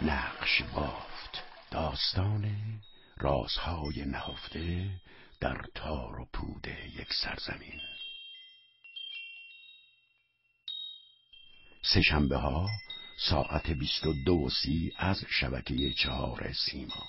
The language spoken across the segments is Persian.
نقش بافت داستان رازهای نهفته در تار و پود یک سرزمین. سه‌شنبه ها ساعت 22:30 از شبکه 4 سیما.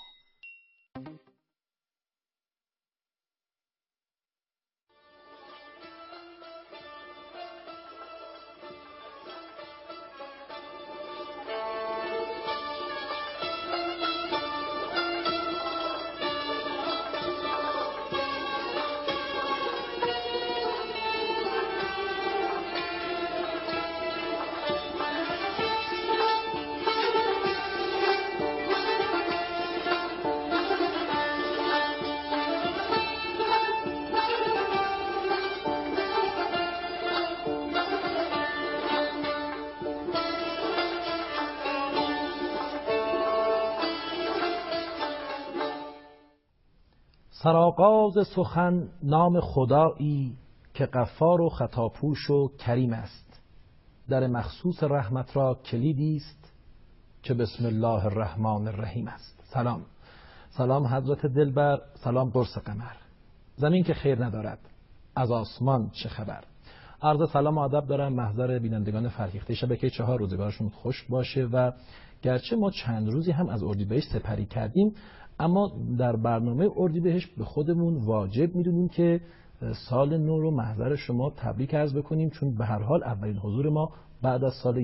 سرآغاز سخن نام خدایی که غفار و خطاپوش و کریم است. در مخصوص رحمت را کلیدی است که بسم الله الرحمن الرحیم است. سلام حضرت دلبر، سلام قرص قمر. زمین که خیر ندارد از آسمان چه خبر. عرض سلام و ادب دارم محضر بینندگان فرهیخته شبکه 4. روزگارشون خوش باشه و گرچه ما چند روزی هم از اردیبهشت سپری کردیم، اما در برنامه اردیبهشت به خودمون واجب میدونیم که سال نو رو محضر شما تبریک عرض بکنیم، چون به هر حال اولین حضور ما بعد از سال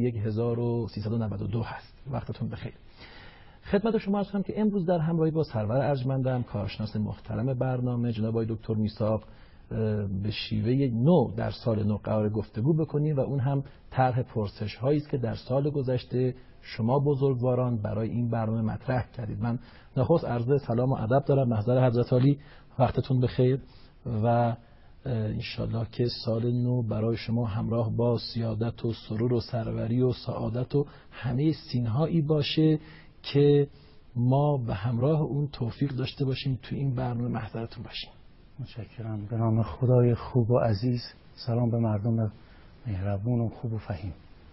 1392 هست. وقتتون بخیر. خدمت شما عرض کنم که امروز در همراهی با سرور ارجمندم کارشناس محترم برنامه جناب آقای دکتر میثاق به شیوه نو در سال نو قرار گفتگو بکنیم و اون هم طرح پرسش هایی است که در سال گذشته شما بزرگواران برای این برنامه مطرح کردید. من نخست عرض سلام و ادب دارم محضر حضرت عالی، وقتتون بخیر و انشالله که سال نو برای شما همراه با سیادت و سرور و سروری و سعادت و همه سینهایی باشه که ما به همراه اون توفیق داشته باشیم تو این برنامه محضرتون باشیم. متشکرم. به نام خدای خوب و عزیز. سلام به مردم مهربون و خوب و فهیم.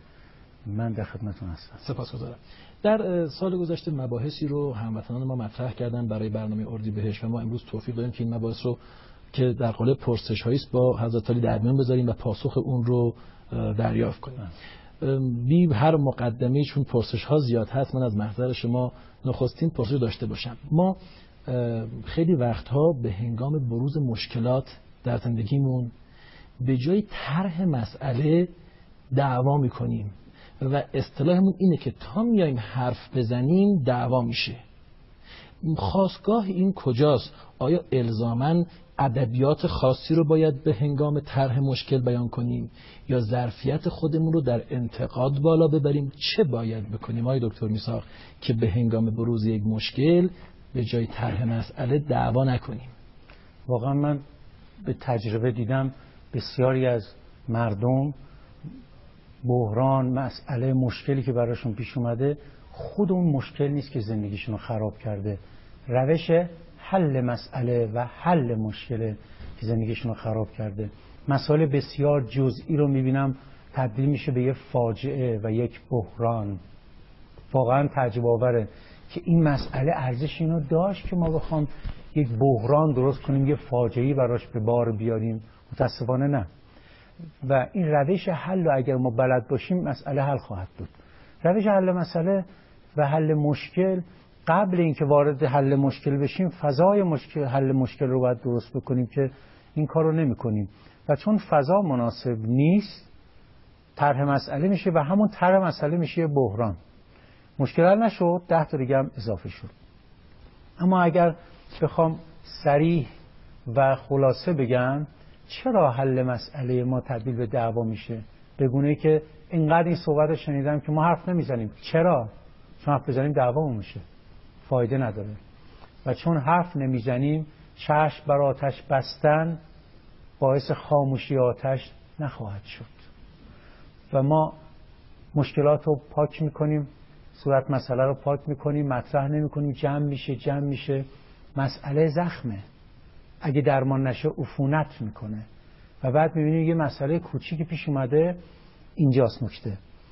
من در خدمتتون هستم. سپاسگزارم. در سال گذشته مباحثی رو هموطنان ما مطرح کردن برای برنامه اردیبهشت و ما امروز توفیق داریم که این مباحث رو که در قالب پرسش‌هایی است با حضرت عالی در میان بذاریم و پاسخ اون رو دریافت کنیم. بی هر مقدمه‌ای چون پرسش‌ها زیاد هست، من از محضر شما نخستین پرسش داشته باشم. ما خیلی وقتها به هنگام بروز مشکلات در زندگیمون به جای طرح مسئله دعوا می‌کنیم و اصطلاحمون اینه که تا میایم حرف بزنیم دعوا میشه. خاستگاه این کجاست؟ آیا الزاماً ادبیات خاصی رو باید به هنگام طرح مشکل بیان کنیم یا ظرفیت خودمون رو در انتقاد بالا ببریم؟ چه باید بکنیم آقای دکتر میثاق که به هنگام بروز یک مشکل به جای طرح مسئله دعوا نکنیم؟ واقعا من به تجربه دیدم بسیاری از مردم بحران، مسئله، مشکلی که براشون پیش اومده خود اون مشکل نیست که زندگیشون رو خراب کرده، روش حل مسئله و حل مشکل که زندگیشون رو خراب کرده. مسائل بسیار جزئی رو میبینم تبدیل میشه به یه فاجعه و یک بحران. واقعا تعجب آوره که این مسئله ارزش اینو داشت که ما بخوام یک بحران درست کنیم، یه فاجعه‌ای براش به بار بیاریم. متاسفانه نه. و این روش حل رو اگر ما بلد باشیم مسئله حل خواهد بود. روش حل مسئله و حل مشکل، قبل اینکه وارد حل مشکل بشیم فضای حل مشکل رو باید درست بکنیم که این کار رو نمی کنیم و چون فضا مناسب نیست طرح مسئله میشه و همون طرح مسئله میشه بحران. مشکل حل نشد 10 تا دیگه هم اضافه شد. اما اگر بخوام صریح و خلاصه بگم چرا حل مسئله ما تبدیل به دعوا میشه؟ به گونه‌ای که اینقدر این صحبت رو شنیدم که ما حرف نمیزنیم. چرا؟ چون حرف بزنیم دعوامون میشه، فایده نداره. و چون حرف نمیزنیم چشم بر آتش بستن باعث خاموشی آتش نخواهد شد. و ما مشکلات رو پاک میکنیم، صورت مسئله رو پاک میکنیم، مطرح نمیکنیم، جمع میشه. مسئله زخمه، اگه درمان نشه عفونت میکنه و بعد میبینیم یه مسئله کوچیکی پیش اومده. اینجاست نکته.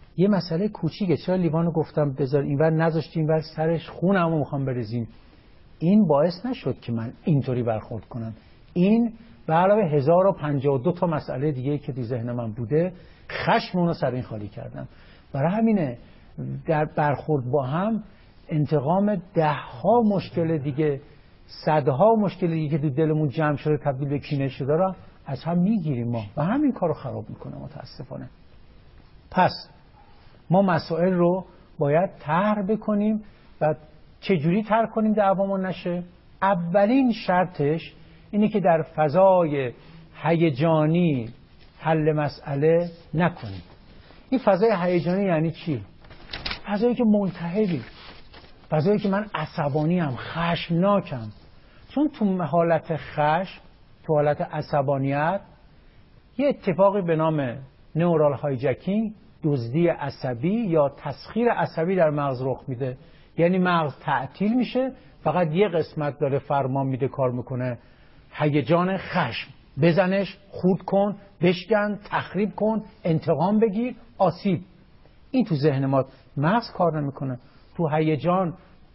یه مسئله کوچیکه، چرا لیوانو گفتم بذار اینور نذاشتی اینور، سرش خونمو میخوام بریزیم. این باعث نشد که من اینطوری برخورد کنم. این به علاوه 1052 تا مسئله دیگه که تو ذهن من بوده، خشم اونو سر این خالی کردم. برای همینه در برخورد با هم انتقام 10 ها مشکل دیگه، 100 ها مشکل دیگه که تو دلمون جمع شده تبدیل به کینه شده را از هم میگیریم ما و همین کارو خراب میکنه متاسفانه. پس ما مسائل رو باید طرح بکنیم و چجوری طرح کنیم دعوامون نشه؟ اولین شرطش اینه که در فضای هیجانی حل مسئله نکنیم. این فضای هیجانی یعنی چی؟ فضایی که ملتهبی، فضایی که من عصبانیم، خشمناکم. چون تو حالت خشم، تو حالت عصبانیت، یه اتفاقی به نام نورال هایجکینگ، دزدی عصبی یا تسخیر عصبی در مغز رخ میده. یعنی مغز تعطیل میشه، فقط یه قسمت داره فرمان میده کار میکنه، هیجان خشم. بزنش، خورد کن، بشکن، تخریب کن، انتقام بگیر، آسیب. این تو ذهن ما مغز کار نمیکنه. تو هیجان،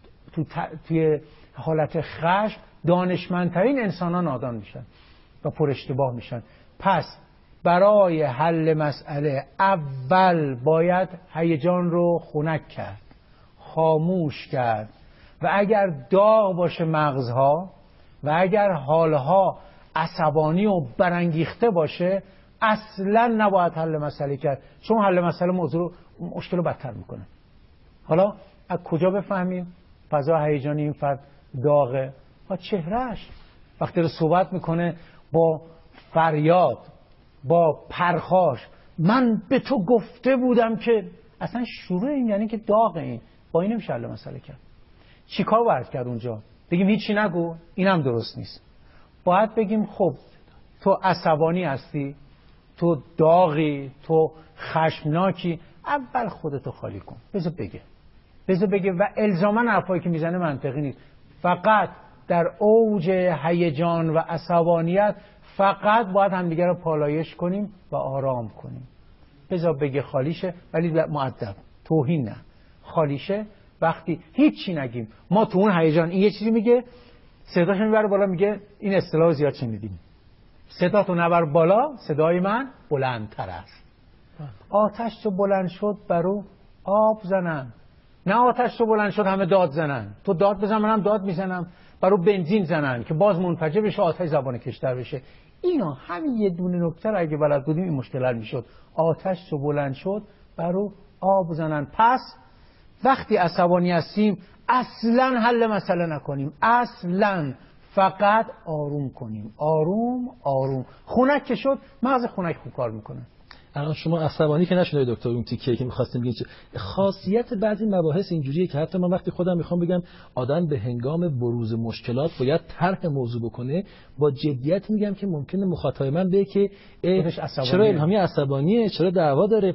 توی حالت خشم دانشمندترین انسانان نادان میشن و پر اشتباه میشن. پس برای حل مسئله اول باید هیجان رو خنک کرد، خاموش کرد و اگر داغ باشه مغزها و اگر حالها عصبانی و برانگیخته باشه اصلا نباید حل مسئله کرد، چون حل مسئله مشکل رو بدتر میکنه. حالا از کجا بفهمیم فضا هیجانی این فرد داغه؟ با چهرهش، وقتی رو صحبت میکنه با فریاد، با پرخاش، من به تو گفته بودم که، اصلا شروع این یعنی که داغ. این با این نمیشه حل مسئله کرد. چیکار باید کرد اونجا؟ بگیم هیچی نگو؟ اینم درست نیست. باید بگیم خب تو عصبانی هستی، تو داغی، تو خشمناکی، اول خودتو خالی کن، بذار بگه و الزاما حرفایی که میزنه منطقی نیست. فقط در اوج هیجان و عصبانیت فقط باید همدیگه رو پالایش کنیم و آرام کنیم. بذار بگه خالیشه، ولی مؤدب، توهین نه، خالیشه. وقتی هیچی نگیم، ما تو اون هیجان این یه چیزی میگه، صداش میبره بالا، میگه این اصطلاح زیاد شنیدیم، صدا تو نبر بالا، صدای من بلندتر است. آتش تو بلند شد برو آب زنن، نه آتش تو بلند شد همه داد زنن. تو داد بزن منم داد میزنم، برو بنزین زنن که باز منفجر بشه، آتش زبان کشتر بشه. اینا همین یه دونه نکته رو اگه بلد بودیم این مشکل حل میشد. آتش تو بلند شد برو آب زنن. پس وقتی عصبانی هستیم اصلا حل مسئله نکنیم، اصلا فقط آروم کنیم، آروم. خنک که شد، مغز خنک خوب کار میکنه. الان شما عصبانی که نشده دکتر، اون تیکه که می‌خواستیم بگیم خاصیت بعضی مباحث اینجوریه که حتی من وقتی خودم میخوام بگم آدم به هنگام بروز مشکلات باید طرح موضوع بکنه، با جدیت میگم که ممکنه مخاطب من بگه که چرا الهامی عصبانیه، چرا دعوا داره.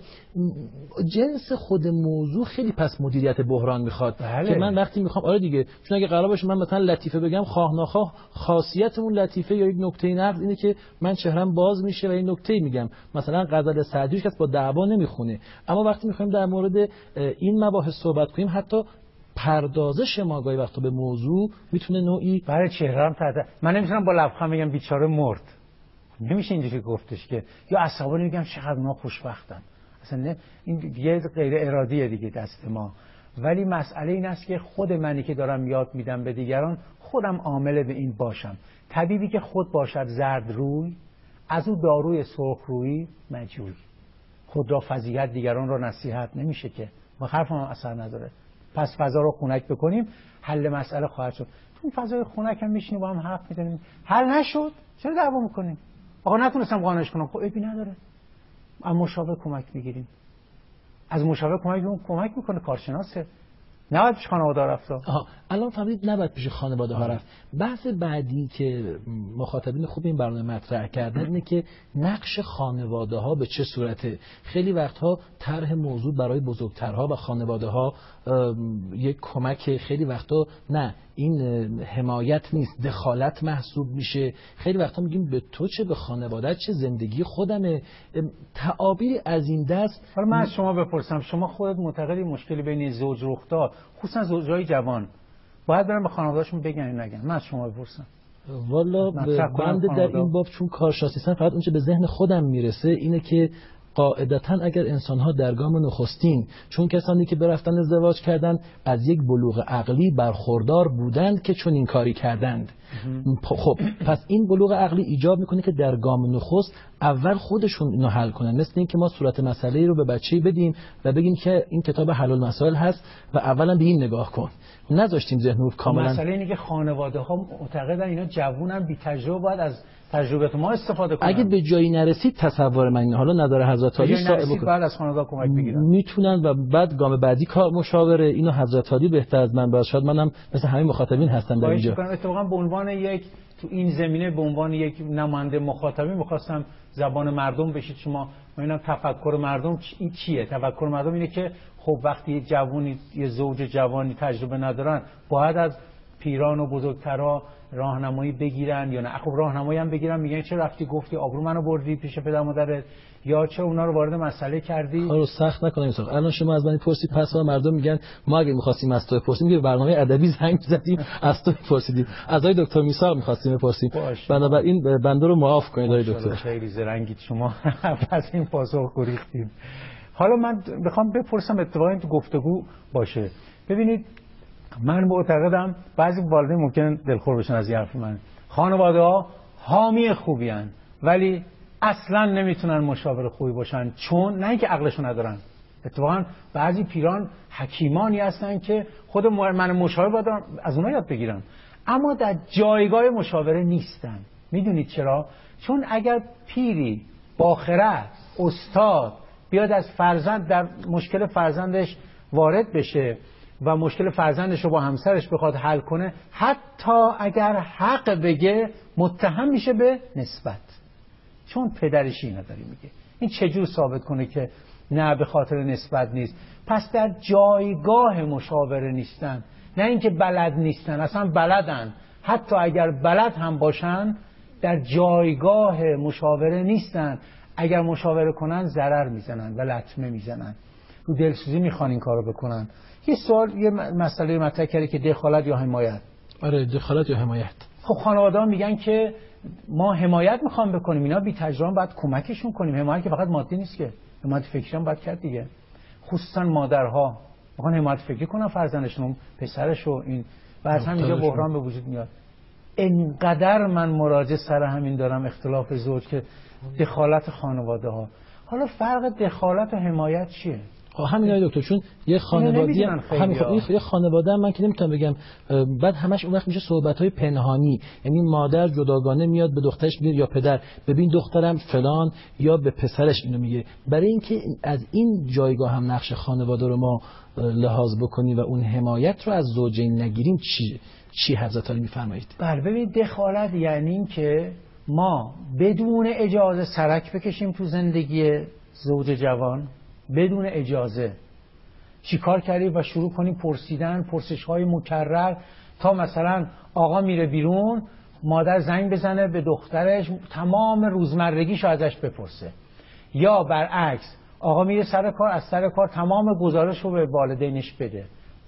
جنس خود موضوع خیلی پس مدیریت بحران میخواد. که من وقتی میخوام آره دیگه، چون اگه قرار باشه من مثلا لطیفه بگم، خواه ناخواه خاصیت اون لطیفه یا یک نکته نقد اینه که من چهرم باز میشه و این نکته میگم. مثلا غزل سعدی کس با دعوا نمیخونه، اما وقتی میخوایم در مورد این مباحث صحبت کنیم حتی پردازش ما گاهی وقتا به موضوع میتونه نوعی برای چهره‌ام تحت. من نمیتونم با لبخند بگم بیچاره مرد، نمیشه اینجوری گفتش که، یا عصبانی میگم چقدر اونا خوشبختن. اصلا نه، این یه غیر ارادیه دیگه دست ما. ولی مسئله این است که خود منی که دارم یاد میدم به دیگران خودم عامل به این باشم. طبیبی که خود باشد زرد روی، از او داروی سرخ روی مجوی. خود را فضیحت، دیگران را نصیحت نمیشه که، ما حرفم اثر نداره. پس فضا رو خنک بکنیم، حل مسئله خواهد شد. تو فضای خنک هم میشینیم با هم حرف میزنیم، حل نشد چرا دعوا میکنیم؟ آقا نتونستم قانعش کنم، خب عیبی نداره، از مشاور کمک میگیریم. از مشاور کمک میکنه، کارشناسه، نباید پیش خانواده رفت. الان فهمید نباید پیش خانواده ها رفت. بحث بعدی که مخاطبین خوب این برنامه مطرح کردن اینه که نقش خانواده ها به چه صورته. خیلی وقتها طرح موضوع برای بزرگترها و خانواده ها یک کمک، خیلی وقتا نه، این حمایت نیست، دخالت محسوب میشه. خیلی وقتا میگیم به تو چه، به خانواده‌ات چه، زندگی خودمه، تعابیری از این دست. حالا من از شما بپرسم، شما خودت معتقدی مشکلی بین زوج رخ داد، خصوصا زوجای جوان، باید برن به خانواده‌شون بگن یا نگن؟ من از شما بپرسم. والا بنده در این باب چون کارشناسی‌ام فقط اونچه به ذهن خودم میرسه اینه که قاعدتاً اگر انسان‌ها در گام نخستین، چون کسانی که برفتن ازدواج کردند از یک بلوغ عقلی برخوردار بودند که چون این کاری کردند، خب پس این بلوغ عقلی ایجاب میکنه که در گام نخست اول خودشون اینو حل کنن. مثل این که ما صورت مسئله رو به بچه‌ای بدیم و بگیم که این کتاب حل المسائل هست و اولا به این نگاه کن، نذاشتیم ذهنو کاملا. مسئله اینه که خانواده‌ها معتقدن اینا جوونن، بی تجربه، باید از تجربه ما استفاده کنن. اگه به جایی نرسید، تصور من حالا نداره حضرت علی صاحب بعد از خانواده کمک بگیرن میتونن و بعد گام بعدی کار مشاوره. اینو حضرت علی بهتر از من باشه، شاید منم مثل همین مخاطبین هستم در اینجا. اتفاقا به عنوان یک تو این زمینه به عنوان یک نماینده مخاطبین می‌خواستم زبان مردم بشید شما. ببینم تفکر مردم این چیه. تفکر مردم اینه که خب وقتی جوونی، یه زوج جوانی تجربه ندارن، باید از پیران و بزرگترها راهنمایی بگیرن یا نه؟ خب راهنمایی هم بگیرن، میگن چه رفتی گفتی آبرو منو بردی پیش پدر مادرت، یا چه اونا رو وارد مسئله کردی. کارو سخت نکنیم. الان شما از من پرسید، پس مردم میگن ما اگه می‌خواستیم از تو بپرسیم که برنامه ادبی زنگ زدیم از تو پرسیدیم، از آقای دکتر میثاق می‌خواستیم بپرسیم. بنابراین بنده رو معاف کنید آقای دکتر. خیلی زرنگید شما پس این پاسخ گریختید. حالا من بخوام بپرسم اتفاقا تو گفتگو باشه. ببینید من معتقدم بعضی والدین ممکن دلخور بشن از این حرف من. خانواده‌ها حامی خوبی هن ولی اصلا نمیتونن مشاور خوبی باشن، چون نه اینکه عقلشو ندارن. اتفاقا بعضی پیران حکیمانی هستن که خود من مشاور باید از اونها یاد بگیرن، اما در جایگاه مشاوره نیستن. میدونید چرا؟ چون اگر پیری با خرد، استاد بیاد از فرزند در مشکل فرزندش وارد بشه و مشکل فرزندش رو با همسرش بخواد حل کنه، حتی اگر حق بگه متهم میشه به نسبت، چون پدرش اینو داره میگه. این چجور ثابت کنه که نه به خاطر نسبت نیست؟ پس در جایگاه مشاوره نیستن، نه اینکه بلد نیستن، اصلا بلدن. حتی اگر بلد هم باشن در جایگاه مشاوره نیستن. اگر مشاوره کنن ضرر میزنن و لطمه میزنن، رو دلسوزی میخوان این کارو بکنن. یه سوال، یه مسئله مطرح کردی که دخالت یا حمایت. آره دخالت یا حمایت. خب خانواده‌ها میگن که ما حمایت میخوام بکنیم، اینا بی تجربه باید کمکشون کنیم. حمایت که فقط مادی نیست که، حمایت فکری هم باید کرد دیگه. خصوصا مادرها میخوان حمایت فکری کنن فرزندشون، پسرشو. این بعد هم اینجا بحران به وجود میاد. اینقدر من مراجعه سر همین دارم، اختلاف زوج، که دخالت خانواده‌ها. حالا فرق دخالت و حمایت چیه؟ همین آقای دکتر، چون یه خانواده یه خانواده من که نمیتونم بگم بعد همش اون وقت میشه صحبت‌های پنهانی، یعنی مادر جداگانه میاد به دخترش میگه یا پدر ببین دخترم فلان، یا به پسرش اینو میگه. برای اینکه از این جایگاه هم نقش خانواده رو ما لحاظ بکنیم و اون حمایت رو از زوجین نگیریم، چی حضرت علی میفرمایید؟ بله ببینید دخالت یعنی این که ما بدون اجازه سرک بکشیم تو زندگی زوج جوان، بدون اجازه چیکار کردیم و شروع کنیم پرسیدن، پرسش‌های مکرر، تا مثلا آقا میره بیرون مادر زنگ بزنه به دخترش تمام روزمرگیشو ازش بپرسه، یا برعکس آقا میره سر کار، از سر کار تمام گزارشو به والدینش بده.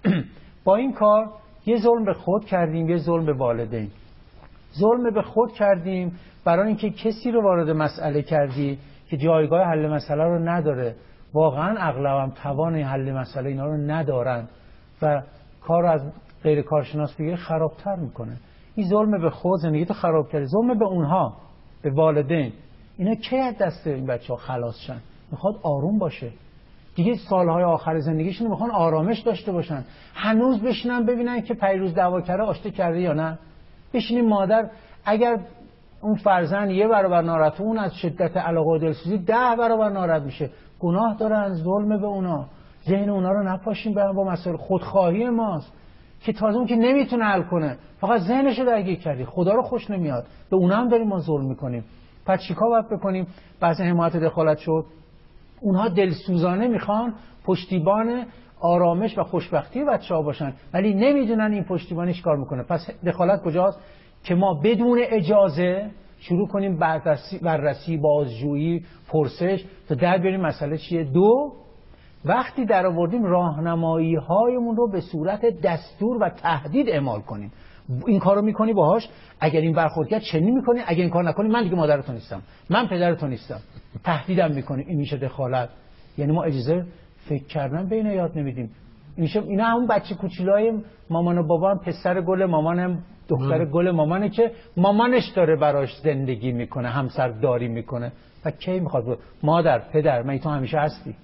با این کار یه ظلم به خود کردیم، یه ظلم به والدین. ظلم به خود کردیم برای اینکه کسی رو وارد مسئله کردی که جایگاه حل مسئله رو نداره، واقعا اغلبم توان حل مسئله اینا رو ندارن و کار رو از غیر کارشناس بگیره خرابتر میکنه. این ظلم به خود زندگی تو خراب کرده. ظلم به اونها، به والدین. اینا کی از دست این بچه‌ها خلاص شن؟ میخواد آروم باشه دیگه، سالهای آخر زندگیشون میخوان آرامش داشته باشن. هنوز بشینن ببینن که پیروز دعوا کرده آشتی کرده یا نه. بشینین مادر اگر اون فرزند یه برابر ناراحت، اون از شدت علاقه و دلسوزی 10 برابر ناراحت میشه. گناه دارن، ظلم به اونا. ذهن اونا رو نپاشیم با مسائل. خودخواهی ماست که تازه اون که نمیتونه حل کنه، فقط ذهنش رو درگیر کردی، خدا رو خوش نمیاد، به اونا هم داریم ما ظلم میکنیم. پس چیکار باید بکنیم؟ بعضی حمایت دخالت شد، اونها دلسوزانه میخوان پشتیبان آرامش و خوشبختی بچه‌ها باشن، ولی نمیدونن این پشتیبانیش کار میکنه. پس دخالت کجاست؟ که ما بدون اجازه شروع کنیم بررسی، بازجویی، پرسش تا در بیاریم مسئله چیه. دو، وقتی در آوردیم راهنمایی هایمون رو به صورت دستور و تهدید اعمال کنیم. این کارو میکنی باهاش، اگر این برخورد کرد چنین میکنی، اگر این کار نکنی من دیگه مادرتون نیستم، من پدرتون نیستم، تهدیدم میکنی. این میشه دخالت. یعنی ما اجازه فکر کردن به اینا یاد نمیدیم. اینا همون بچه کوچولای مامان و بابا هم، پسر گل مامانم دختر گل مامانه که مامانش داره براش زندگی میکنه، همسرداری میکنه و کی میخواد مادر پدر من تو همیشه هستی.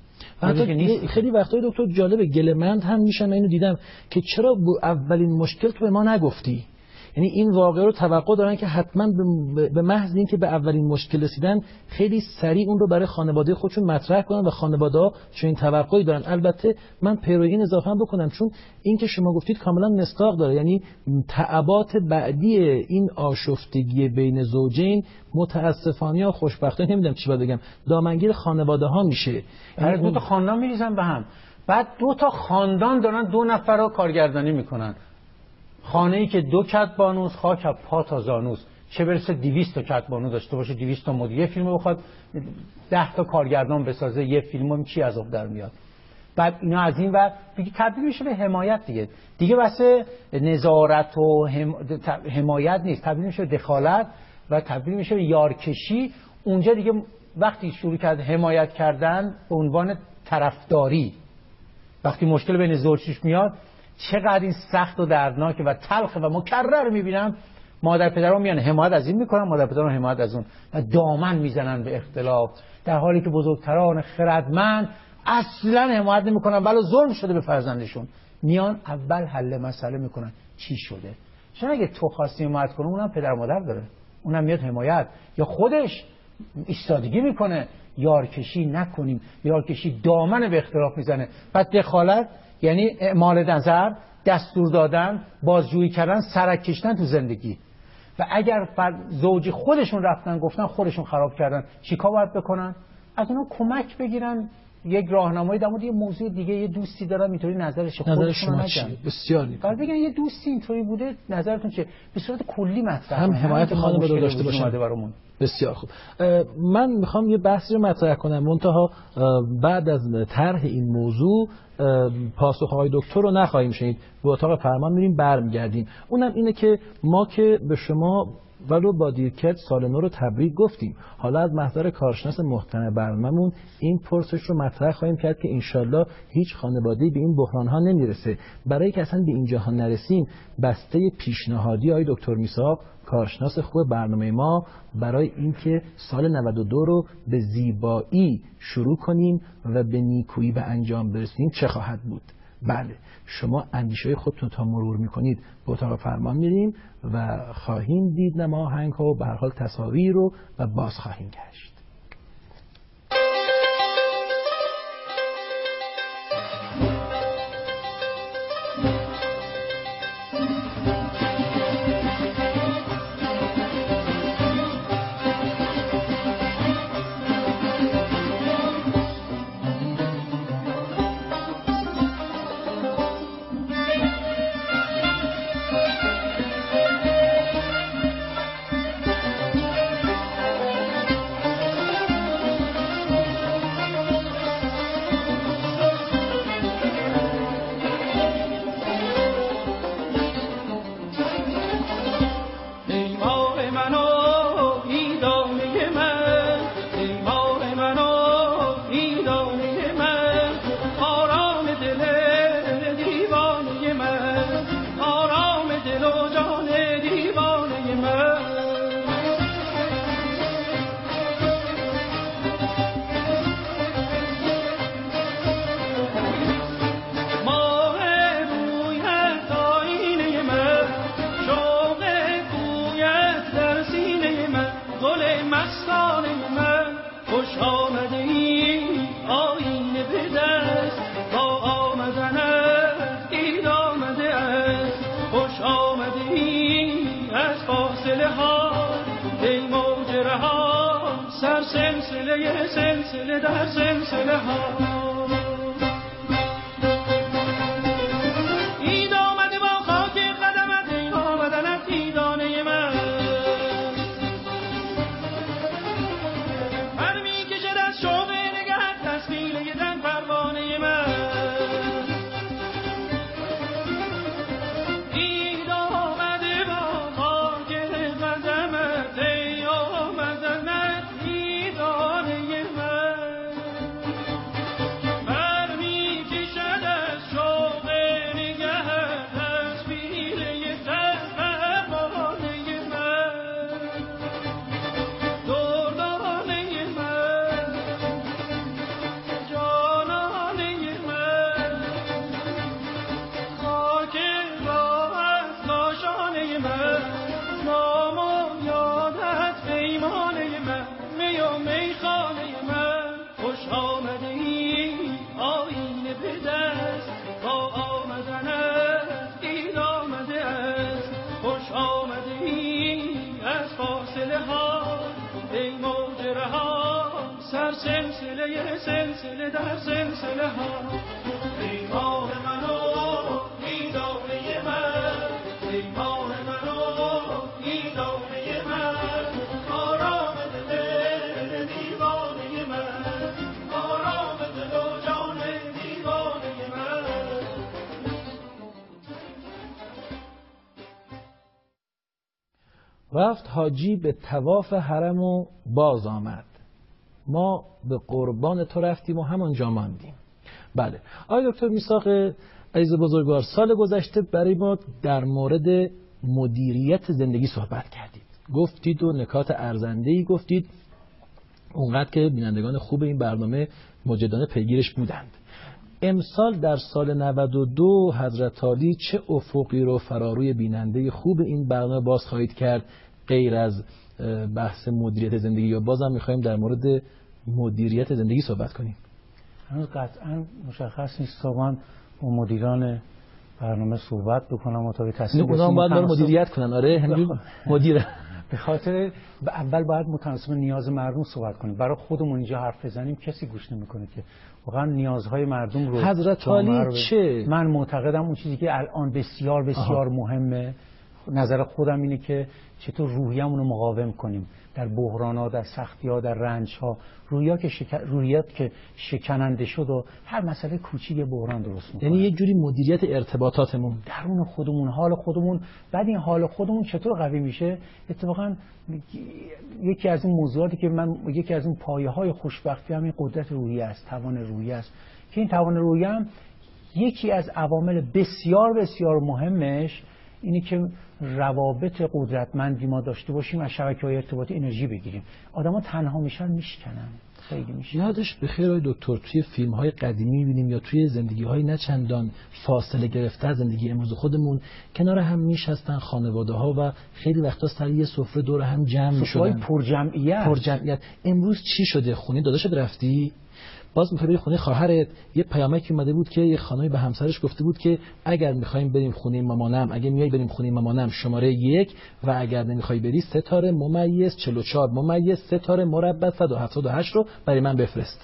حتی خیلی وقتای دکتر جالبه گله‌مند هم میشن. من اینو دیدم که چرا اولین مشکل تو به ما نگفتی. یعنی این واقعه رو توقع دارن که حتما به محض اینکه به اولین مشکل رسیدن خیلی سریع اون رو برای خانواده خودشون مطرح کنن و خانواده‌ها چون این توقعی دارن. البته من پیروی این اضافه بکنم، چون این که شما گفتید کاملا مصداق داره. یعنی تعبات بعدی این آشفتگی بین زوجین متاسفانه یا خوشبختانه نمیدونم چی باید بگم دامنگیر خانواده‌ها میشه. یعنی دو تا خاندان میریزن به هم، بعد دو تا خاندان دارن 2 نفر رو کارگردانی میکنن. خانه‌ای که 2 کدبانوس خاک از پا تا زانوس، چه برسه 200 تا کدبانو داشته باشه، 200 تا مدیر فیلمو بخواد 10 تا کارگردان بسازه یه فیلمو چی از آب در میاد. بعد اینا از این ور دیگه تبدیل میشه به حمایت. دیگه واسه نظارت و حمایت نیست، تبدیل میشه به دخالت و تبدیل میشه به یارکشی. اونجا دیگه وقتی شروع کرد حمایت کردن به عنوان طرفداری، وقتی مشکل بین زوجش میاد چقدر این سخت و دردناکه و تلخه و مکرر میبینم مادر پدرها میان حمایت از این میکنن، مادر پدرها حمایت از اون و دامن میزنن به اختلاف، در حالی که بزرگتران خردمند اصلا حمایت نمیکنن بلکه ظلم شده به فرزندشون. میان اول حل مسئله میکنن چی شده، چون اگه تو خواستی حمایت کنی اونم پدر مادر داره، اونم میاد حمایت یا خودش ایستادگی میکنه. یارکشی نکنیم، یارکشی دامن به اختلاف میزنه. بعد دخالت یعنی اعمال نظر، دستور دادن، بازجویی کردن، سرک کشیدن تو زندگی. و اگر زوج خودشون رفتن گفتن خودشون خراب کردن، چیکار باید بکنن؟ از اونها کمک بگیرن، یک راهنمایی در مورد یه موضوع دیگه. یه دوستی دارم اینطوری نظرش خودشون نگن، بسیار بعد بگن یه دوستی اینطوری بوده نظرتون چه، به صورت کلی مطرح هم حمایت خانواده رو داشته باشن. بسیار خوب. من میخوام یه بحثی رو مطرح کنم، منتها بعد از طرح این موضوع پاسخهای دکتر رو نخواهیم شنید، به اتاق فرمان میریم برمیگردیم. اونم اینه که ما که به شما ولو با دیرکت سال نو رو تبریک گفتیم، حالا از محضر کارشناس محترم برنامه‌مون این پرسش رو مطرح خواهیم کرد که انشالله هیچ خانواده‌ای به این بحران‌ها نمیرسه. برای که اصلا به اینجاها نرسیم، بسته پیشنهادی آقای دکتر میثاق کارشناس خوب برنامه ما برای اینکه سال 92 رو به زیبایی شروع کنیم و به نیکویی به انجام برسیم چه خواهد بود؟ بله، شما اندیشه خودتون تا مرور میکنید به اتاق فرمان میریم و خواهیم دید نماهنگ ها و به هر حال تصاویر رو و باز خواهیم گشت. سلسله در سلسله ها سلسله در سلسله ها ای ماه من و دیدانه من ای ماه من و دیدانه من آرام دل دیوانه من آرام دل و جان دیوانه من. رفت حاجی به طواف حرم و باز آمد، ما به قربان تو رفتیم و همانجا ماندیم. بله آقای دکتر میثاق عزیز بزرگوار، سال گذشته برای ما در مورد مدیریت زندگی صحبت کردید، گفتید و نکات ارزنده‌ای گفتید، اونقدر که بینندگان خوب این برنامه مجدانه پیگیرش بودند. امسال در سال 92 حضرت عالی چه افقی رو فراروی بیننده خوب این برنامه باز خواهید کرد غیر از بحث مدیریت زندگی، یا بازم می‌خوایم در مورد مدیریت زندگی صحبت کنیم؟ هنوز قطعا مشخص نیست تا من با مدیران برنامه صحبت بکنم و تا به تصمیم برسیم. اونا باید مدیریت کنن. آره همین مدیر. به خاطر اول باید متناسب نیاز مردم صحبت کنیم. برای خودمون اینجا حرف بزنیم کسی گوش نمیکنه که واقعا نیازهای مردم رو. حضرت عالی چه؟ من معتقدم اون چیزی که الان بسیار بسیار مهمه، نظر خودم اینه که چطور روحیه‌مون رو مقاوم کنیم در بحران‌ها، در سختی‌ها، در رنج‌ها. روحیات که شکننده شد و هر مسئله کوچیک بحران درست می‌کنه. یعنی یه جوری مدیریت ارتباطاتمون درون خودمون، حال خودمون. بعد این حال خودمون چطور قوی میشه؟ اتفاقا یکی از این موضوعاتی که یکی از این پایه‌های خوشبختی همین قدرت روحیه است، توان روحیه است که این توان روحیه هم یکی از عوامل بسیار بسیار مهمش اینی که روابط قدرتمندی ما داشته باشیم، از شبکه‌های ارتباطی انرژی بگیریم. آدم‌ها تنها میشن میشکنن، خیلی میشکنن. یادش بخیر آقای دکتر توی فیلم‌های قدیمی می‌بینیم یا توی زندگی‌های نه چندان فاصله گرفته از زندگی امروز خودمون کنار هم میشستن خانواده‌ها و خیلی وقتا سر یه سفره دور هم جمع می‌شدن. پرجمعیت. امروز چی شده؟ خونه داداشت رفتی؟ باز می‌خوای بری خونه خواهرت، یه پیامکی اومده بود که یه خانمی به همسرش گفته بود که اگر می‌خوایم بریم خونه مامانم، اگه میای بریم خونه مامانم شماره 1 و اگر نمی‌خوای بری ستاره ممیز 44 ممیز ستاره مربع 178 رو برای من بفرست.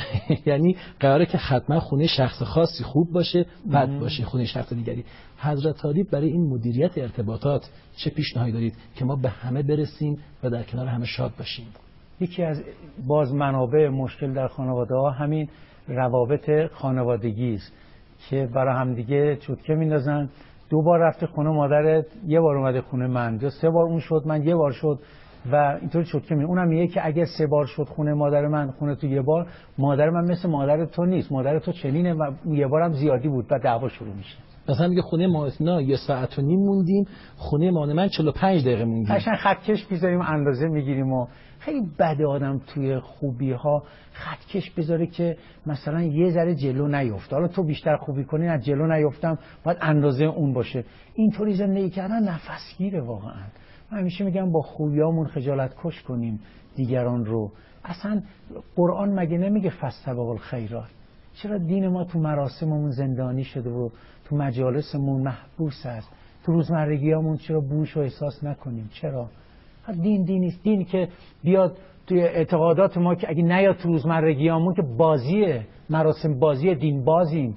یعنی قراره که حتما خونه شخص خاصی خوب باشه، بد باشه خونه شخص دیگری. حضرت عالی برای این مدیریت ارتباطات چه پیشنهادی دارید که ما به همه برسیم و در کنار همه شاد باشیم؟ یکی از باز منابع مشکل در خانواده‌ها همین روابط خانوادگی است که برای همدیگه چوتکه میندازن. 2 بار رفته خونه مادرت، 1 بار اومده خونه من، یا 3 بار اون شد من 1 بار شد و اینطوری چوتکه میندازن. اونم میگه که اگه 3 بار شد خونه مادر من، خونه تو 1 بار، مادر من مثل مادر تو نیست، مادر تو چنینه و 1 بارم زیادی بود و دعوا شروع میشه. مثلا میگه خونه ما اسنا 1 ساعت و نیم موندیم، خونه مامان من 45 دقیقه موندیم. قشنگ خطکش می‌ذاریم اندازه میگیریم و خیلی بده آدم توی خوبی‌ها خطکش بذاره که مثلا یه ذره جلو نیفته. حالا تو بیشتر خوبی کنی از جلو نیفتم، باید اندازه اون باشه. اینطوری زندگی کردن نفسگیره واقعا. من همیشه میگم با خوبیامون خجالت کش کنیم دیگران رو. اصلا قرآن مگه نمیگه فاستبقوا الخیرات؟ چرا دین ما تو مراسممون زندانی شده و تو مجالسمون محبوس است؟ تو روزمرگیامون چرا بوش و احساس نکنیم؟ چرا؟ دین نیست. دین که بیاد توی اعتقادات ما که اگه نیاد تو روزمرگیامون که بازیه، مراسم بازیه، دین بازیم،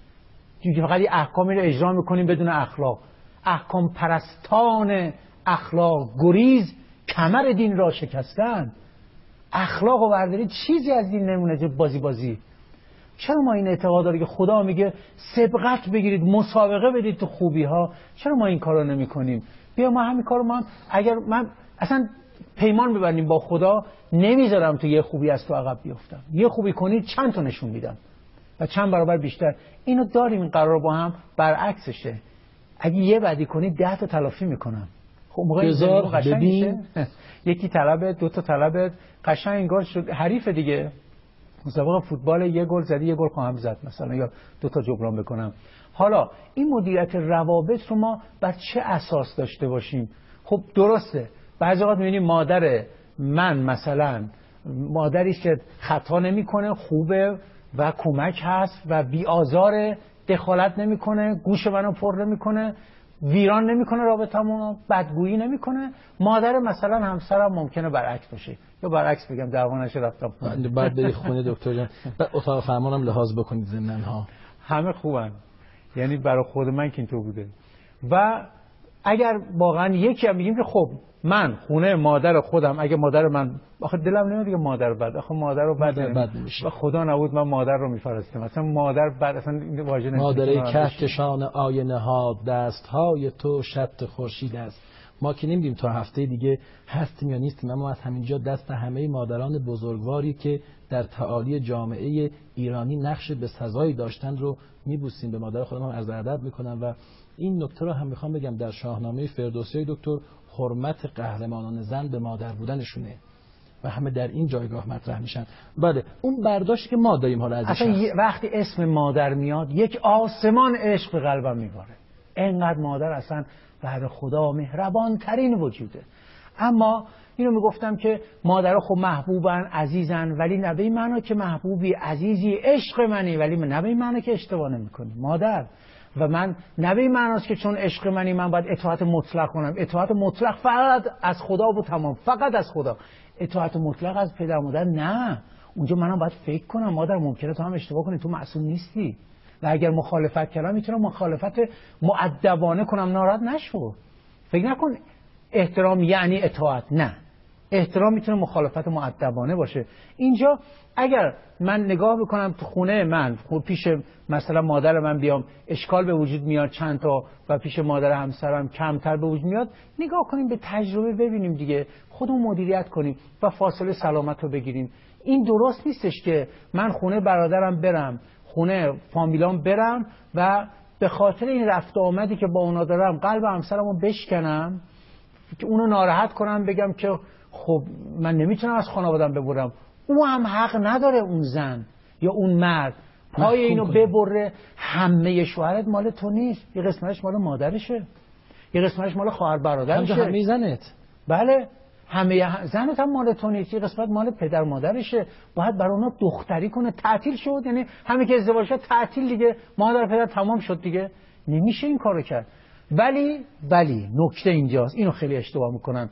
چون فقط یه احکامی رو اجرا میکنیم بدون اخلاق. احکام پرستان اخلاق گریز، کمر دین را شکستن. اخلاق و برداری چیزی از دین نمونه جز بازی. چرا ما این اعتقاد داریم که خدا میگه سبقت بگیرید، مسابقه بدید تو خوبی ها؟ چرا ما این کارو نمی کنیم؟ بیا ما همین کارو اگر من اصلا پیمان ببندیم با خدا، نمیذارم تو یه خوبی از تو عقب بیفتم. یه خوبی کنید چند تا نشون میدم و چند برابر بیشتر. اینو داریم، این قرار با هم برعکسشه. اگه یه بدی کنید 10 تا تلافی میکنم. خب موقع قشنگ میشه. یکی طلبت، 2 تا طلبت، قشنگ انگار شد حریف دیگه. مسابقه فوتبال 1 گل زدی 1 گل خواهم زد مثلا، یا 2 تا جبران بکنم. حالا این مدیریت روابط رو ما بر چه اساس داشته باشیم؟ خب درسته بعضی وقت می‌بینیم مادر من مثلا مادری که خطا نمی‌کنه، خوبه و کمک هست و بی‌آزار، دخالت نمی‌کنه، گوش منو پر نمی‌کنه، ویران نمیکنه رابطمون، بدگویی نمیکنه. مادر مثلا همسرم ممکنه برعکس باشه، یا برعکس بگم دعوا نشه رفتم بعد بری خونه دکتر جان. بعد اتاق فرمانم لحاظ بکنید ضمناً ها. همه خوبن، یعنی برای خود من که اینطور بوده. و اگر واقعا یکی هم میگیم که خب من خونه مادر خودم، اگه مادر من آخه دلم نمیاد دیگه مادر بد، آخه مادر رو بد نمیشه. و خدا نبود من مادر رو میفرستم، مثلا مادر بد اصلا این واژه نمیشه. مادر کهکشان آینه ها، دست های تو شط خورشید است. ما که نمیدیم تا هفته دیگه هستیم یا نیستیم، اما از همینجا دست همه مادران بزرگواری که در تعالی جامعه ایرانی نقش به سزایی داشتن رو میبوسیم. به مادر خودم هم عرض ادب میکنم و این نکته رو هم میخوام بگم در شاهنامه فردوسی دکتر حرمت قهرمانان زن به مادر بودنشونه و همه در این جایگاه مطرح میشن. بله اون برداشتی که ما داریم حالا ازش اصلا وقتی اسم مادر میاد یک آسمان عشق به قلبم میباره. اینقدر مادر اصلا بعد خدا مهربان ترین وجوده. اما اینو میگفتم که مادرها خب محبوبن، عزیزن، ولی نه به این معنی که محبوبی، عزیزی، عشق منی، ولی نه به این معنی که اشتباه نمیکنی مادر. و من نه به این معناست که چون عشق منی من باید اطاعت مطلق کنم. اطاعت مطلق فقط از خدا و تمام، فقط از خدا. اطاعت مطلق از پدر مادر نه. اونجا منم باید فکر کنم مادر ممکنه تو هم اشتباه کنی، تو معصوم نیستی. و اگر مخالفت کردم میتونم مخالفت مؤدبانه کنم، ناراحت نشو. فکر نکن احترام یعنی اطاعت، نه. احترام میتونه مخالفت مؤدبانه باشه. اینجا اگر من نگاه بکنم تو خونه من، پیش مثلا مادر من بیام اشکال به وجود میاد چند تا و پیش مادر همسرم کمتر به وجود میاد، نگاه کنیم به تجربه ببینیم دیگه، خودمون مدیریت کنیم و فاصله سلامت رو بگیریم. این درست نیستش که من خونه برادرم برم، خونه فامیلام برم و به خاطر این رفت آمدی که با اونا دارم قلب همسرمو بشکنم، که اونو ناراحت کنم، بگم که خب من نمیتونم از خانواده‌ام ببرم. او هم حق نداره، اون زن یا اون مرد پای اینو ببره. همه شوهرت مال تو نیست، یه قسمتش مال مادرشه، یه قسمتش مال خواهر برادرشه. همه زنت، بله همه زنت هم مال تو نیست، یه قسمت مال پدر مادرشه. باید برای اونا دختری کنه. تعطیل شد یعنی همه که ازدواج شد تعطیل دیگه، مادر پدر تمام شد دیگه، نمیشه این کارو کرد. ولی نکته اینجاست، اینو خیلی اشتباه میکنن.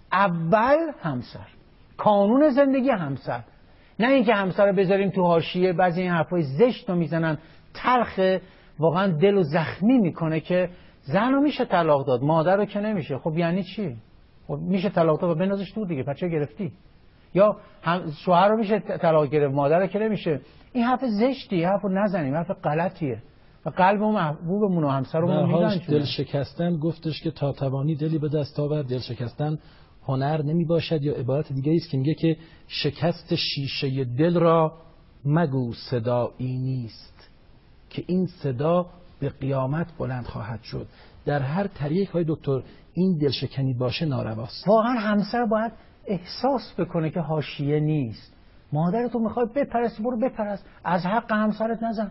اول همسر، کانون زندگی همسر، نه اینکه همسر رو بذاریم تو حاشیه. بعضی این حرفای زشت رو میزنن، تلخ، واقعا دل و زخمی میکنه که زن رو میشه طلاق داد، مادر رو که نمیشه. خب یعنی چی؟ خب میشه طلاق داد و بندازش دور دیگه، بچه گرفتی. یا شوهر رو میشه طلاق گرفت، مادر رو که نمیشه. این حرف زشتی، حرف رو نزنیم، حرف غلطیه و قلب و محبوبمون و همسرمون میدن. دل شکستن گفتش که تا توانی دلی به دست آور. دل شکستن هنر نمی باشد، یا عبارت دیگه است که میگه که شکست شیشه دل را مگو صدایی نیست، که این صدا به قیامت بلند خواهد شد. در هر طریق های دکتر این دلشکنی باشه نارواست. واقعا همسر باید احساس بکنه که حاشیه نیست. مادرتو میخوای بپرستی، برو بپرست، از حق همسرت نزن.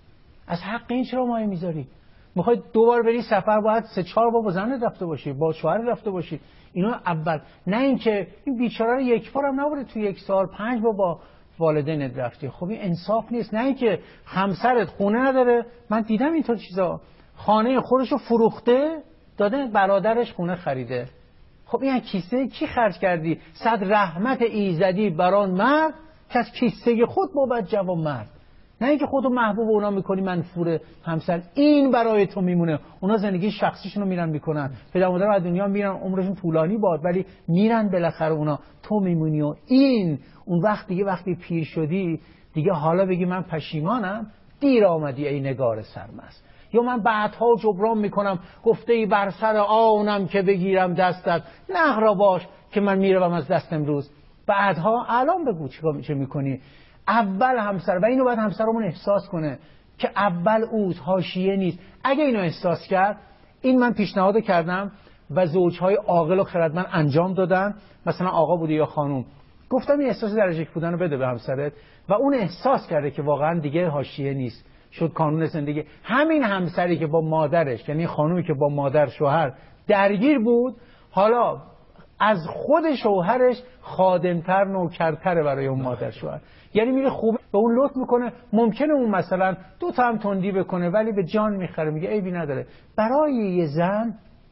از حق این چرا مایه میذاری؟ میخوای دوبار بری سفر، باید 3-4 بار با زنت رفته باشی، با شوهر رفته باشی. اینا اول، نه اینکه این بیچاره رو یک بار هم نبوده تو 1 سال 5 بار با والدینت رفتی. خب این انصاف نیست. نه اینکه همسرت خونه نداره، من دیدم اینطور چیزا، خانه خودشو فروخته داده برادرش خونه خریده. خب این کیسه کی خرج کردی؟ 100 رحمت ایزدی بران مرد که از کیسه خود بابد جوان مرد. نه اینکه خودتو محبوب اونا میکنی منفور همسر، این برای تو میمونه. اونا زندگی شخصیشون رو میرن میکنن، پدر مادر از دنیا میرن، عمرشون طولانی باد، ولی میرن بالاخره. اونا تو میمونی. و این اون وقت دیگه وقتی پیر شدی دیگه، حالا بگی من پشیمانم، دیر آمدی ای نگار سرمست. یا من بعدها جبران میکنم، گفته ای بر سر آنم که بگیرم دستت، نهرا باش که من میروم از دست امروز. بعدها الان بگو چه میکنی. اول همسر، و اینو باید همسرمون احساس کنه که اول اوست، حاشیه نیست. اگه اینو احساس کرد، این من پیشنهاد کردم و زوجهای عاقل و خردمند انجام دادن، مثلا آقا بوده یا خانم، گفتم این احساس درجه یک بودن رو بده به همسرت و اون احساس کرده که واقعا دیگه حاشیه نیست، شد کانون زندگی. همین همسری که با مادرش، یعنی خانومی که با مادر شوهر درگیر بود، حالا از خود شوهرش خادمتر، نوکرتره برای اون مادر شوهر. یعنی میره خوب به اون لطف میکنه، ممکنه اون مثلا 2 تا هم تندی بکنه ولی به جان میخره، میگه عیبی نداره. برای یه زن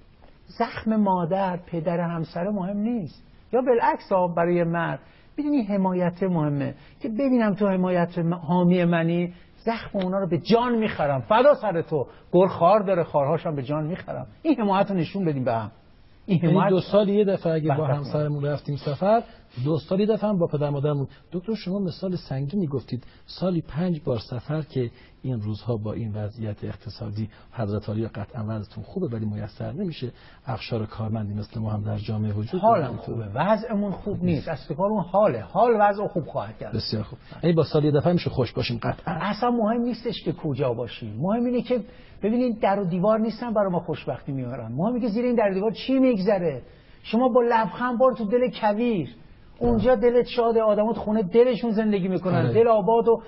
زخم مادر، پدر، همسر مهم نیست، یا بالعکس برای مرد میدونی حمایت مهمه که ببینم تو حمایت حامی منی، زخم اونا رو به جان میخرم، فدا سر تو، گل خار داره خارهاشم به جان میخرم. این حمایت رو نشون بدیم به هم. این حمایت 2 سال یه دفعه اگه با همسرمون رفتیم سفر، 2 سال یه دفعه هم با پدر مادرمون. دکتر شما مثال سنگینی گفتید، سالی 5 بار سفر که این روزها با این وضعیت اقتصادی حضرت عالی قطعا وضعتون خوبه ولی میسر نمیشه. اقشار کارمندی مثل ما هم در جامعه وجود داره. حالم خوبه، وضعمون خوب نیست، اصلا حال وضع خوب خواهد کرد. بسیار خوب. یعنی با سال یه دفعه میشه خوش باشیم قطعا. اصلا مهم نیستش که کجا باشیم، مهم اینه که ببینید در و دیوار نیستن برای ما خوشبختی میارن، مهمه که زیر این در و دیوار چی میگذره. شما با لبخند بار تو دل کویر، اونجا دلت شاده، آدمات خونه دلشون زندگی میکنن، دل آباد و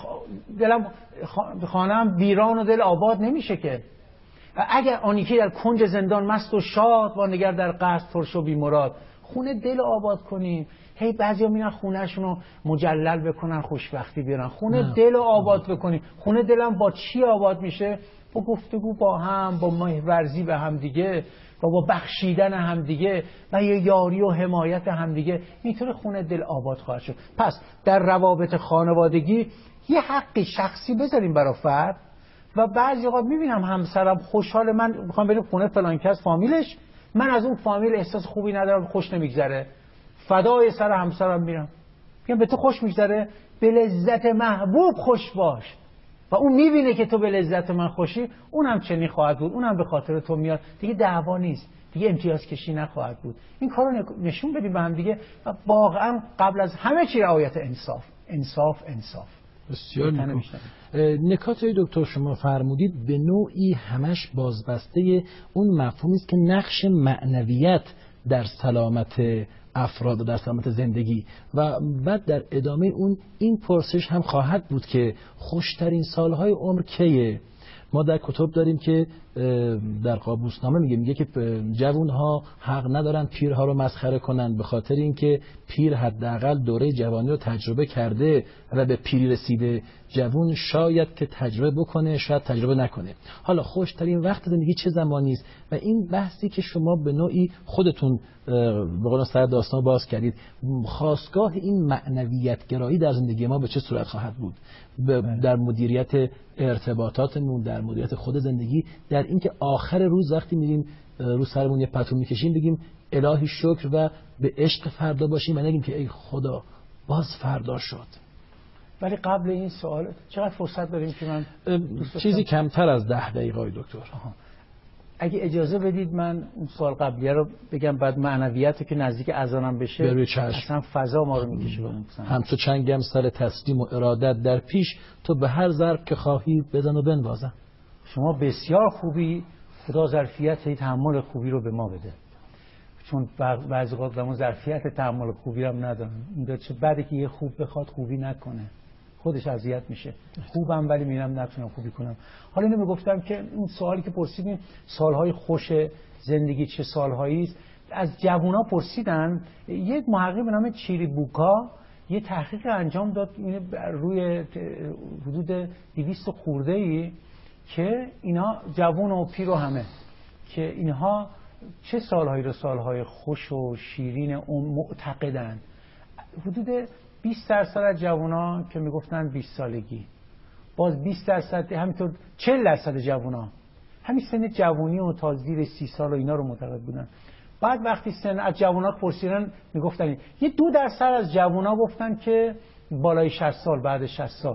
دلم خانم ویران و دل آباد نمیشه که. اگر آنیکی در کنج زندان مست و شاد، وانگر در قصد ترش و بیمراد. خونه دل آباد کنیم. هی بعضیا میرن خونه‌شون رو مجلل بکنن خوشبختی بیارن، خونه دل آباد بکنیم. خونه دلم با چی آباد میشه؟ با گفتگو با هم، با مهرورزی به هم دیگه، با بخشیدن هم دیگه و یه یاری و حمایت هم دیگه، اینطور خونه دل آباد خواهد شد. پس در روابط خانوادگی یه حقی شخصی بذاریم برای فرد. و بعضی وقت میبینم همسرم خوشحال، من میخوام بریم خونه فلان کس فامیلش، من از اون فامیل احساس خوبی ندارم، خوش نمیگذره، فدای سر همسرم میرم، میگم به تو خوش میگذره، به لذت محبوب خوش باش. و اون میبینه که تو به لذت من خوشی، اونم چنین خواهد بود، اونم به خاطر تو میاد، دیگه دعوا نیست، دیگه امتیاز کشی نخواهد بود. این کارو نشون بدیم به هم دیگه. و واقعا قبل از همه چی رعایت انصاف. بسیار نکات دکتر شما فرمودید به نوعی همش بازبسته اون مفهومی است که نقش معنویت در سلامت افراد و در سلامت زندگی. و بعد در ادامه اون این پرسش هم خواهد بود که خوشترین سالهای عمر کیه؟ ما در کتب داریم که در قابوسنامه میگه که جوانها حق ندارن پیرها رو مسخره کنن، به خاطر اینکه پیر حداقل دوره جوانی رو تجربه کرده و به پیری رسیده. جوان شاید که تجربه بکنه، شاید تجربه نکنه. حالا خوشترین وقت زندگی چه زمانی است؟ و این بحثی که شما به نوعی خودتون به قول سر داستان باز کردید، خاستگاه این معنویت گرایی در زندگی ما به چه صورت خواهد بود؟ در مدیریت ارتباطاتمون، در مدیریت خود زندگی، در اینکه آخر روز وقتی میریم رو سرمون یه پتو میکشیم بگیم الهی شکر و به عشق فردا باشیم و نگیم که ای خدا باز فردا شد. ولی قبل این سوال چقدر فرصت داریم که من چیزی کمتر از 10 دقیقه دکتر. اگه اجازه بدید من اون سوال قبلیه رو بگم، بعد معنویت که نزدیک اذانم بشه اصلا فضا ما رو میکشه. همچو چنگم سر تسلیم و ارادت در پیش، تو به هر ضرب که خواهی بزن و بنوازم. شما بسیار خوبی، خدا ظرفیت تحمل خوبی رو به ما بده، چون بعضی وقت آدم‌ها ظرفیت تحمل خوبی هم ندارن. این چه بده که یه خوب بخواد خوبی نکنه، خودش اذیت میشه. خوبم ولی میرم نتونم خوبی کنم. حالا اینو میگفتم که اون سوالی که پرسیدین سالهای خوش زندگی چه سالهایی است، از جوونا پرسیدن. یک محقق به نام چیری بوکا یه تحقیق انجام داد روی حدود 200 خورده‌ای که اینا جوون و پیر و همه، که اینها چه سالهایی رو سالهای خوش و شیرین معتقدن. حدود 20% از جوونا که میگفتن 20 سالگی، باز 20%، همینطور 40% جوونا همین سن جوونی و تا زیر 30 سال و اینا رو معتقد بودن. بعد وقتی سن از جوونا پرسیدن میگفتن یه 2% از جوونا گفتن که بالای 60 سال، بعد 60 سال.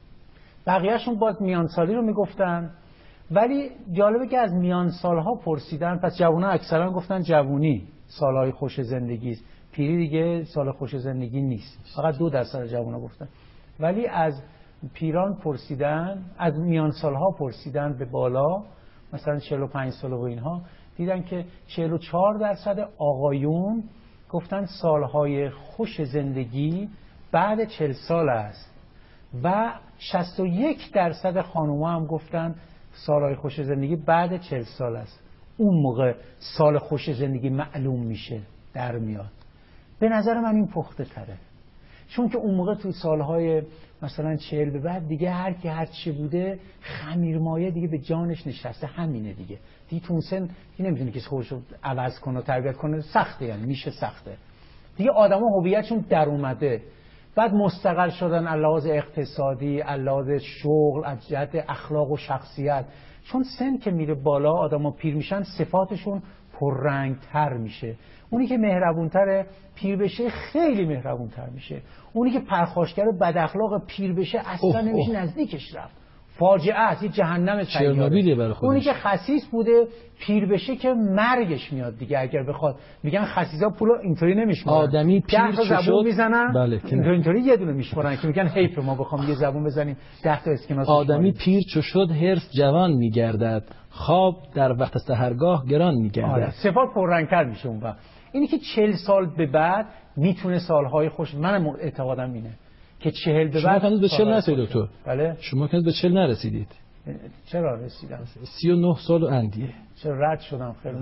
بقیهشون باز میان سالی رو میگفتن. ولی جالبه که از میان سالها پرسیدن، پس جوونا اکثرا گفتن جوونی سالهای خوش زندگی است، پیری دیگه سال خوش زندگی نیست. فقط 2% جوونا گفتن. ولی از پیران پرسیدن، از میان سالها پرسیدن به بالا، مثلا 45 سال و اینها، دیدن که 44% آقایون گفتن سالهای خوش زندگی بعد 40 سال است و 61% خانوما هم گفتن سالهای خوش زندگی بعد 40 سال است. اون موقع سال خوش زندگی معلوم میشه، در میاد. به نظر من این پخته تره. چون که اون موقع تو سالهای مثلا 40 به بعد دیگه هر کی هر چی بوده خمیرمایه دیگه به جانش نشسته، همینه دیگه تو اون سن نمیتونه کسی خودش رو عوض کنه و تربیت کنه، سخته، یعنی میشه سخته دیگه. آدما هویتشون در اومده، بعد مستقل شدن از لحاظ اقتصادی، از لحاظ شغل، از جهت اخلاق و شخصیت. چون سن که میره بالا آدما پیر میشن، صفاتشون پررنگتر میشه. اونی که مهربونتره پیر بشه خیلی مهربونتر میشه. اونی که پرخاشگر و بد اخلاق پیر بشه اصلا نمیشه نزدیکش رفت. فاجعه است، یه جهنم سیاره. اونی که خسیس بوده پیر بشه که مرگش میاد دیگه. اگر بخواد میگن خسیسا پولو اینطوری نمیشمارن، آدمی پیر زبون میزنن، بله. اینطوری یه دونه میشمارن که میگن حیف ما بخوام یه زبون بزنیم 10 تا اسکناس. آدمی پیر چو شد حرص جوان میگردد، خواب در وقت سحرگاه گران میگردد. صفات پررنگتر میشه اون وقت. اینی که 40 سال به بعد میتونه سالهای خوش، من اعتقادم اینه که 40 به بعد. شما هنوز به 40 نرسیدید دکتر؟ بله. شما هنوز به 40 نرسیدید. چرا رسیدم؟ 39 سال و اندیه. چرا رد شدم؟ خیلی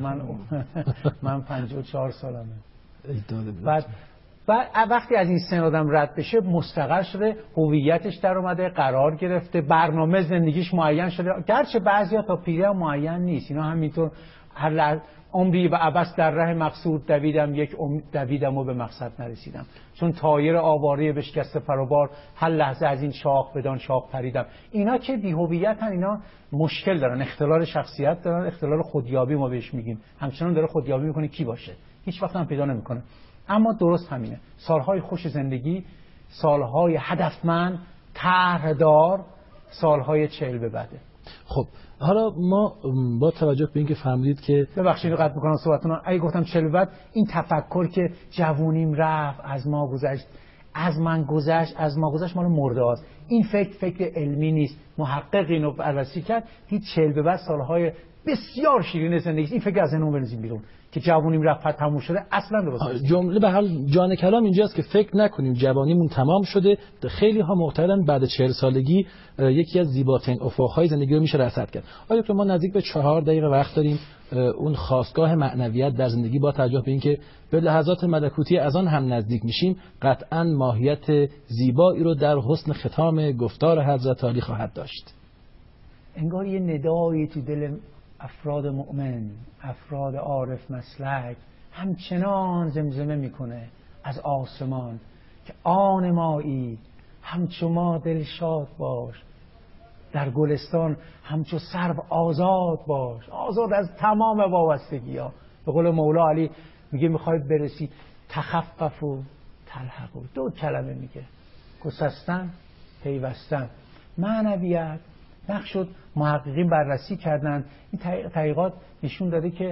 من 54 سالمه. بعد وقتی از این سن آدم رد بشه مستقر شده، هویتش در اومده، قرار گرفته، برنامه زندگیش معین شده. گرچه بعضیا تا پیری هم معین نیست، اینا همینطور هر عمری به عبث در ره مقصود دویدم و به مقصد نرسیدم. چون طایر آواره بشکسته پروبار، هر لحظه از این شاخ بدان شاخ پریدم. اینا که بی‌هویتن، اینا مشکل دارن، اختلال شخصیت دارن، اختلال خودیابی ما بهش میگیم. همچنان داره خودیابی میکنه کی باشه، هیچ وقت هم پیدا نمیکنه. اما درست همینه، سالهای خوش زندگی، سالهای هدفمند، طرحدار، سالهای 40 به بعده. خب حالا ما با توجه به اینکه فهمیدید که ببخشید قطع می‌کنم صحبتتون، اگه گفتم 40 به بعد، این تفکر که جوونیم رفت، از ما گذشت، از من گذشت، از ما گذشت، مال مرده هاست. این فکر علمی نیست. محقق اینو بررسی کرد، هیچ 40 به بعد سالهای بسیار شیرین زندگی. این فکر از اینو بنزین بیرون که جوونیم رفت تموم شده، اصلا درست نیست. جمله به حال جان کلام اینجاست که فکر نکنیم جوانیمون تمام شده. خیلی ها معتقدن بعد 40 سالگی یکی از زیباترین افق‌های زندگی رو میشه رصد کرد. آیا تو ما نزدیک به 4 دقیقه وقت داریم اون خاستگاه معنویت در زندگی با توجه به اینکه به لحظات ملکوتی از آن هم نزدیک میشیم، قطعاً ماهیت زیبایی رو در حسن ختام گفتار حضرت علی خواهد داشت. انگار یه ندایی تو دل افراد مؤمن، افراد عارف مسلک همچنان زمزمه میکنه از آسمان که آن مایی همچو ما دل شاد باش، در گلستان همچو سرو آزاد باش، آزاد از تمام وابستگی ها. به قول مولا علی میگه میخوای برسی تخفف و تلحق، دو کلمه میگه، گسستن، پیوستن. معنویت نقشد محققین بررسی کردن، این تحقیقات نشون داده که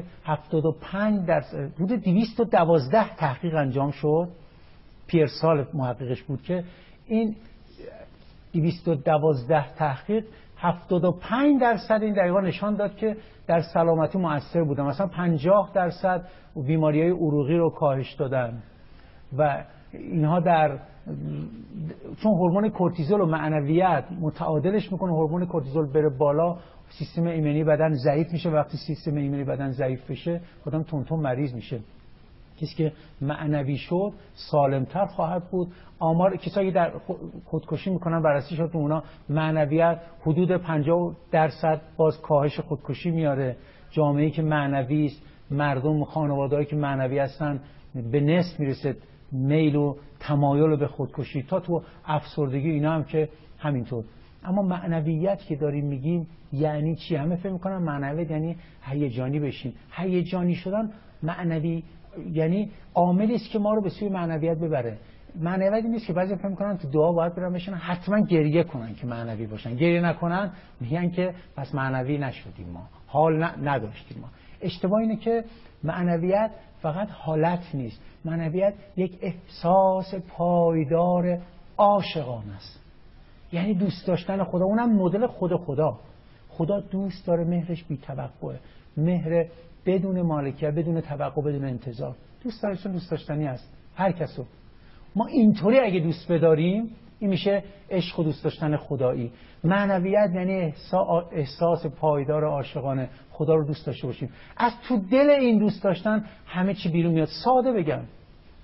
75% حدود 212 تحقیق انجام شد. پیرسال محققش بود که این 212 تحقیق 75% این دقیقا نشان داد که در سلامتی مؤثر بودن. مثلا 50% بیماری‌های عروقی رو کاهش دادن و اینها در چون هورمون کورتیزول و معنویت متعادلش میکنه، هورمون کورتیزول بره بالا سیستم ایمنی بدن ضعیف میشه. وقتی سیستم ایمنی بدن ضعیف بشه آدم تون مریض میشه. کسی که معنوی شد سالمتر خواهد بود. آمار کسایی که در خودکشی میکنن بررسی شد تو اونا معنویت حدود 50% باز کاهش خودکشی میاره. جامعه‌ای که معنوی است، مردم خانواده‌ای که معنوی هستن به نصف میرسه میل و تمایل به خودکشی، تا تو افسردگی اینا هم که همینطور. اما معنویت که داریم میگیم یعنی چی؟ همه فکر میکنن معنویت یعنی هیجانی بشیم. هیجانی شدن معنوی یعنی عاملی است که ما رو به سوی معنویت ببره. معنویت نیست که بعضی فکر میکنن تو دعا باید برن بشن حتما گریه کنن که معنوی باشن. گریه نکنن میگن که پس معنوی نشدیم، ما حال نداشتیم. ما اشتباه اینه که معنویت فقط حالت نیست. معنویت یک احساس پایدار عاشقانه است. یعنی دوست داشتن خدا، اونم مدل خدا. خدا دوست داره، مهرش بی توقعه، مهر بدون مالکیت، بدون توقع، بدون انتظار. دوست داره، چون دوست داشتنی است هر کسو. ما اینطوری اگه دوست بداریم این میشه عشق و دوست داشتن خدایی. معنویت یعنی احساس پایدار عاشقانه، خدا رو دوست داشته باشیم. از تو دل این دوست داشتن همه چی بیرون میاد. ساده بگم،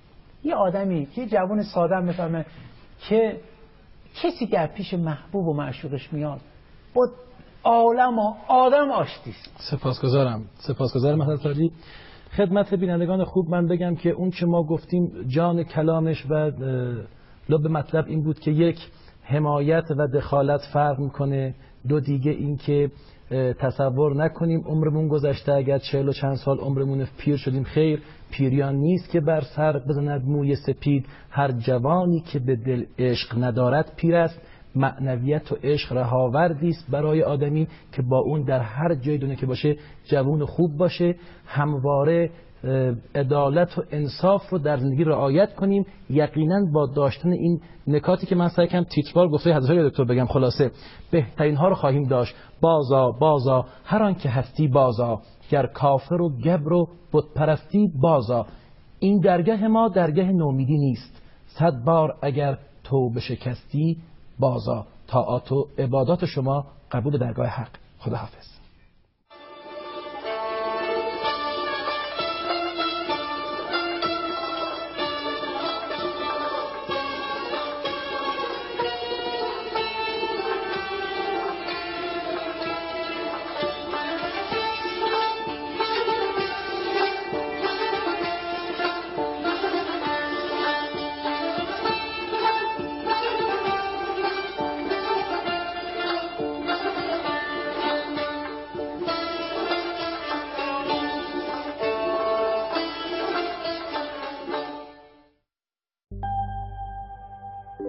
یه آدمی که جوان ساده میفهمه که کسی که پیش محبوب و معشوقش میاد با عالم و آدم آشتیست. سپاسگزارم حضرت حاجی. خدمت بینندگان خوب من بگم که اون چه ما گفتیم جان کلامش و لب مطلب این بود که یک، حمایت و دخالت فرق میکنه، دو دیگه این که تصور نکنیم عمرمون گذشته، اگر 40 و چند سال عمرمون پیر شدیم، خیر، پیریان نیست که بر سر بزند موی سپید، هر جوانی که به دل عشق ندارد پیر است. معنویت و عشق رهاوردی است برای آدمی که با اون در هر جای دنیا که باشه جوان خوب باشه. همواره عدالت و انصاف رو در زندگی رعایت کنیم. یقینا با داشتن این نکاتی که من سعی کردم تیتروار گفته حضرت دکتر بگم، خلاصه بهترین ها رو خواهیم داشت. بازا هر آن که هستی بازا، گر کافر و گبر و بت پرستی بازا. این درگاه ما درگاه نومیدی نیست، 100 بار اگر توبه شکستی بازا. طاعات و عبادات شما قبول درگاه حق. خداحافظ.